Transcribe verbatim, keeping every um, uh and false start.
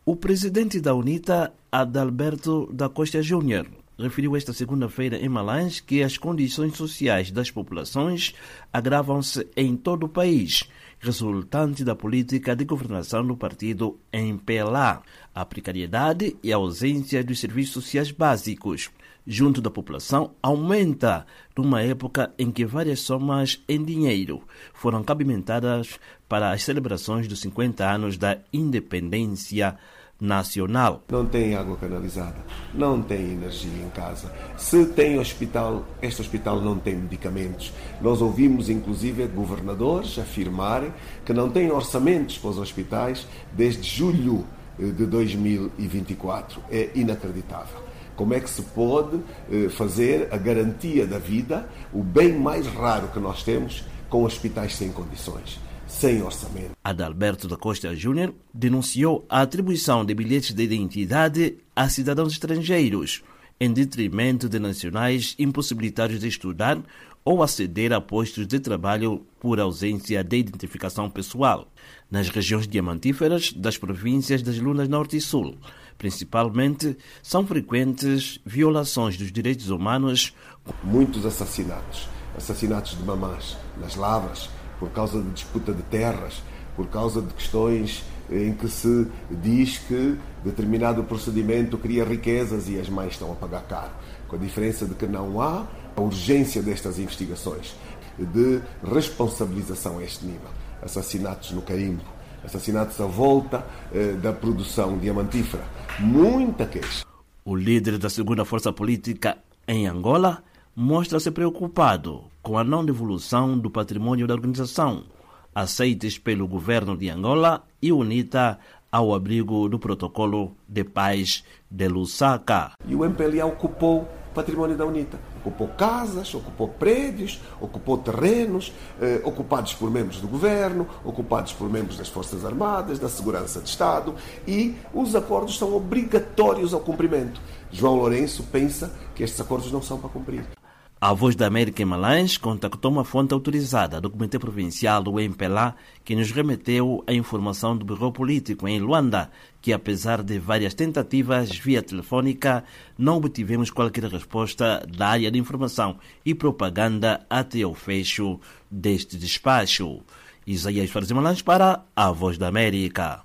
O presidente da UNITA, Adalberto da Costa Júnior, referiu esta segunda-feira em Malanje que as condições sociais das populações agravam-se em todo o país, resultante da política de governação do partido M P L A, a precariedade e a ausência dos serviços sociais básicos junto da população aumenta numa época em que várias somas em dinheiro foram cabimentadas para as celebrações dos cinquenta anos da independência nacional. Não tem água canalizada, não tem energia em casa. Se tem hospital, este hospital não tem medicamentos. Nós ouvimos inclusive governadores afirmarem que não têm orçamentos para os hospitais desde julho de dois mil e vinte e quatro. É inacreditável. Como é que se pode fazer a garantia da vida, o bem mais raro que nós temos, com hospitais sem condições, sem orçamento? Adalberto da Costa Júnior denunciou a atribuição de bilhetes de identidade a cidadãos estrangeiros, em detrimento de nacionais impossibilitados de estudar ou aceder a postos de trabalho por ausência de identificação pessoal, nas regiões diamantíferas das províncias das Lunas Norte e Sul. Principalmente, são frequentes violações dos direitos humanos. Muitos assassinatos, assassinatos de mamãs nas lavras, por causa de disputa de terras, por causa de questões em que se diz que determinado procedimento cria riquezas e as mães estão a pagar caro. Com a diferença de que não há a urgência destas investigações, de responsabilização a este nível. Assassinatos no carimbo, assassinatos à volta eh, da produção diamantífera. Muita queixa. O líder da segunda força política em Angola mostra-se preocupado com a não devolução do patrimônio da organização, aceites pelo governo de Angola e UNITA ao abrigo do protocolo de paz de Lusaka. E o M P L A ocupou o patrimônio da UNITA. Ocupou casas, ocupou prédios, ocupou terrenos, eh, ocupados por membros do governo, ocupados por membros das Forças Armadas, da Segurança de Estado, e os acordos são obrigatórios ao cumprimento. João Lourenço pensa que estes acordos não são para cumprir. A Voz da América em Malanje contactou uma fonte autorizada do Comitê Provincial do M P L A que nos remeteu a informação do Bureau Político em Luanda, que apesar de várias tentativas via telefônica, não obtivemos qualquer resposta da área de informação e propaganda até o fecho deste despacho. Isaías Fares Malanje para a Voz da América.